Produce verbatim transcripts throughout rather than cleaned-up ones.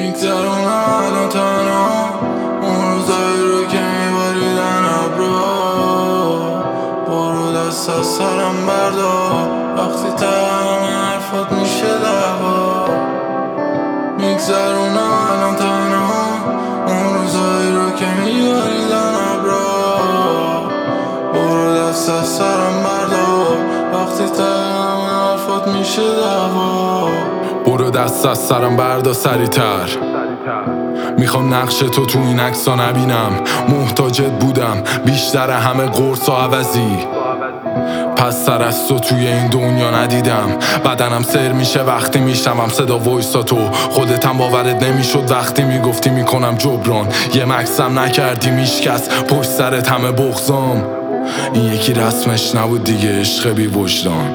میگذرونم الان تنها اون روزایی رو که میباریدن ابرا. برو دست از سرم بردار وقتی تمام حرفات میشه دعوا. میگذرونم الان تنها اون روزایی رو که میباریدن ابرا. برو دست از سرم بردار وقتی تمام حرفات میشه دعوا. برو دست از سرم بردا سریعتر، میخوام نقش تو تو این عکسا نبینم. محتاجت بودم بیشتر همه قرص و عوضی، پس سر از تو توی این دنیا ندیدم. بدنم سر میشه وقتی میشنوم صدا وایسا تو. خودتم باورت نمیشد وقتی میگفتی میکنم جبران. یه مکسم نکردی میشکست پشت سرت همه بغضام. این یکی رسمش نبود دیگه عشق بی وجدان.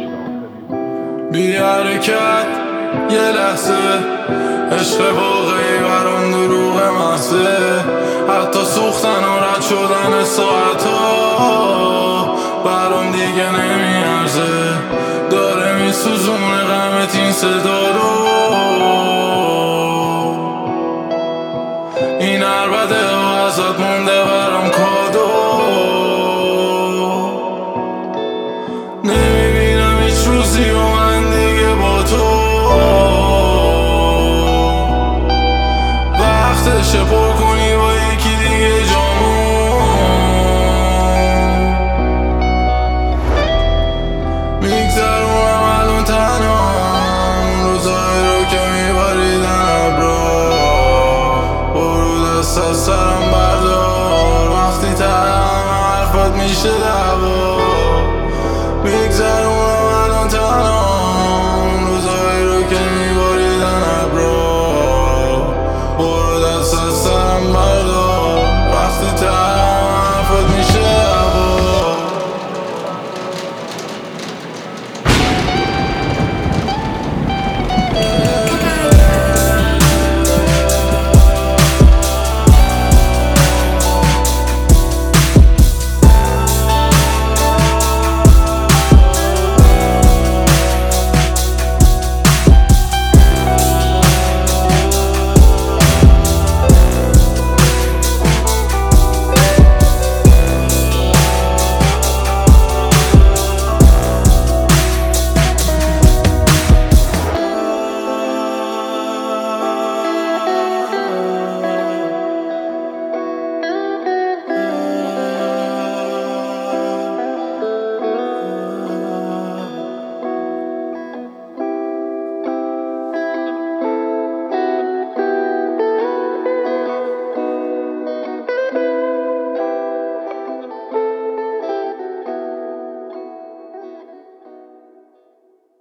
بی حرکت یه لحظه عشق واقعی برام دروغ محضه. حتی سوختن و رد شدن ساعتا برام دیگه نمیارزه. داره میسوزونه غمت این صدا رو. این عربده ها ازت مونده برام کادو. نمیبینم هیچ روزی و من دیگه با تو. وقتشه پر کنی با یکی دیگه جامو. میگذرونم الان تنها اون روزایی رو که میباریدن ابرا. برو دست از سرم بردار وقتی تمام حرفات میشه دعوا.